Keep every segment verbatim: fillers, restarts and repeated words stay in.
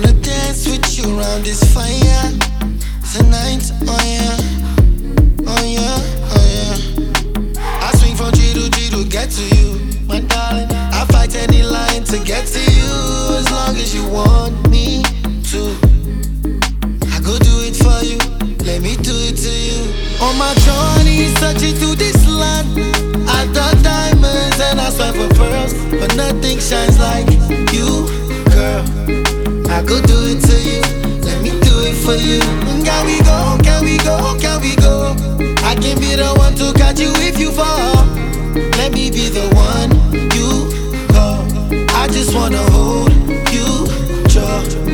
wanna dance with you around this fire tonight, oh yeah, oh yeah, oh yeah. I swing from G to G to get to you, my darling. I fight any line to get to you, as long as you want me to. I go do it for you, let me do it to you. On my journey, searching through this land, I thought diamonds and I swear for pearls, but nothing shines like you, girl. I go do it to you, let me do it for you. Can we go, can we go, can we go? I can be the one to catch you if you fall. Let me be the one you call. I just wanna hold you, jaw.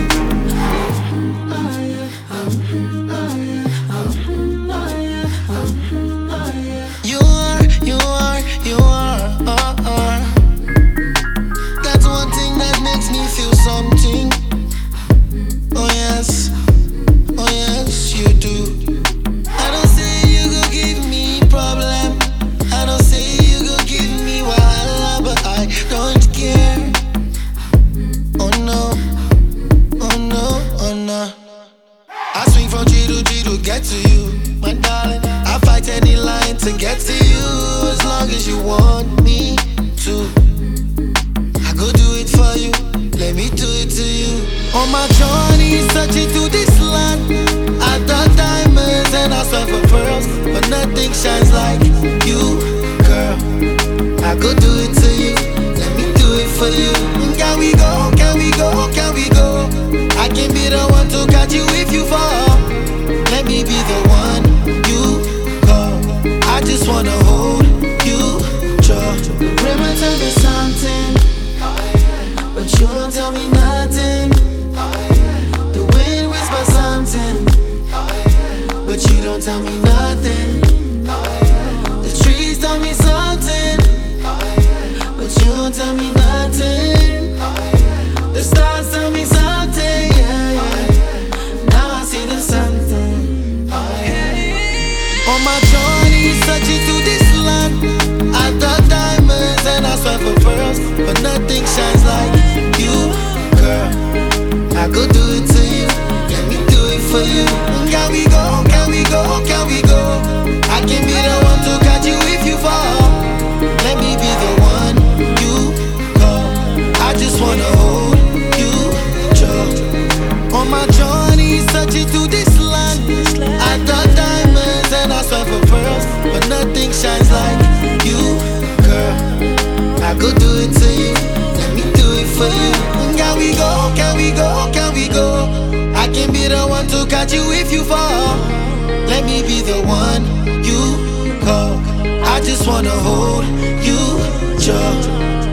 You are, you are, you are, uh, uh. That's one thing that makes me feel something. Oh yes, oh yes, you do. I don't say you go give me problem, I don't say you go give me wahala, but I don't care. Oh no, oh no, oh no. I swing from G to G to get to you, my darling. I fight any line to get to you, as long as you want me to. I go do it for you, let me do it to you. On my journey, searching through this land, I thought diamonds and I swear for pearls, but nothing shines like you, girl. I go do it to you, let me do it for you. Can we go, can we go, can we go? I can be the one to catch you if you fall. Let me be the one you call. I just wanna hold you, jaw. River tell me something, but you don't tell me nothing. The wind whispers something, but you don't tell me nothing. The trees tell me something, but you don't tell me nothing. The stars tell me something, yeah, yeah. Now I see the something. On my journey, searching through this land, I thought diamonds and I swear for pearls, but nothing shines like you, girl. I go do it to you, let me do it for you. Can we go, can we go, can we go? I can be the one to catch you if you fall. Let me be the one you call. I just wanna hold you, jaw. On my journey, searching through this land, I thought diamonds and I swear for pearls, but nothing shines like you, girl. I go do it to you, let me do it for you. Can we go, can we go, can we go? I can be the one to catch you if you fall. Let me be the one you call. I just wanna hold you, jaw.